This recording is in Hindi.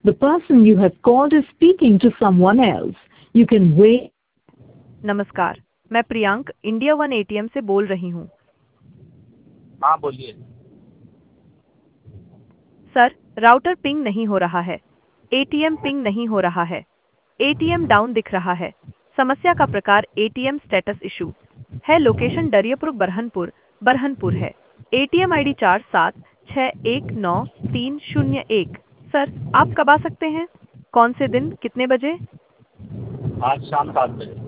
The person you have called is speaking to someone else. You can wait. नमस्कार, मैं प्रियांक इंडिया वन एटीएम से बोल रही हूँ। हाँ बोलिए। सर, राउटर पिंग नहीं हो रहा है। एटीएम पिंग नहीं हो रहा है। एटीएम डाउन दिख रहा है। समस्या का प्रकार एटीएम स्टेटस इशू है। लोकेशन दरियापुर बरहनपुर है। ATM ID 47619301। सर, आप कब आ सकते हैं? कौन से दिन, कितने बजे? आज शाम 7 बजे।